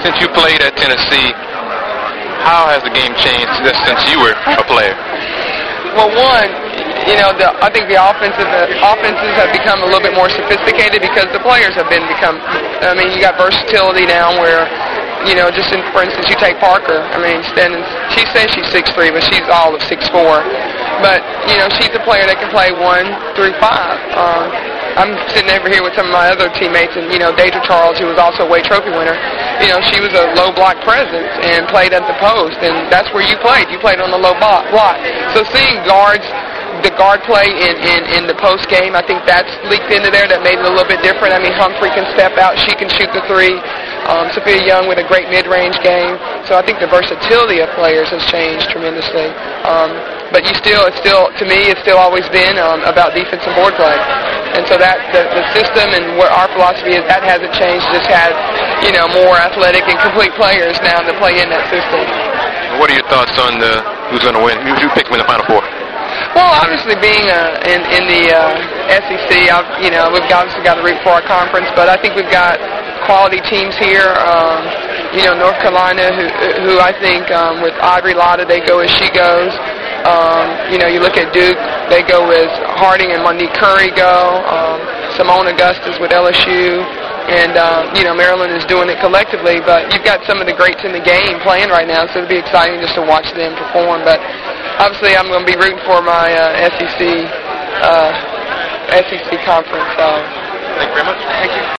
Since you played at Tennessee, how has the game changed since you were a player? Well, one, I think the offenses have become a little bit more sophisticated because the players have you got versatility now where, for instance, you take Parker. She says she's 6'3", but she's all of 6'4". But, she's a player that can play 1 through 5. I'm sitting over here with some of my other teammates, and, Deidre Charles, who was also a Wade Trophy winner, she was a low block presence and played at the post, and that's where you played. You played on the low block. So seeing the guard play in the post game, I think that's leaked into there. That made it a little bit different. Humphrey can step out. She can shoot the three. Sophia Young with a great mid-range game. So I think the versatility of players has changed tremendously. But to me, it's still always been about defense and board play. And so that the system and what our philosophy is, that hasn't changed. Just had more athletic and complete players now to play in that system. What are your thoughts on who's going to win? Who picked them in the Final Four? Well, obviously being in the SEC, we've obviously got to root for our conference, but I think we've got quality teams here. North Carolina, who I think with Audrey Lotta, they go as she goes. You look at Duke, they go as Harding and Monique Curry go. Simone Augustus with LSU. And, Maryland is doing it collectively, but you've got some of the greats in the game playing right now, so it'll be exciting just to watch them perform. But obviously I'm going to be rooting for my SEC conference. Thank you very much. Thank you.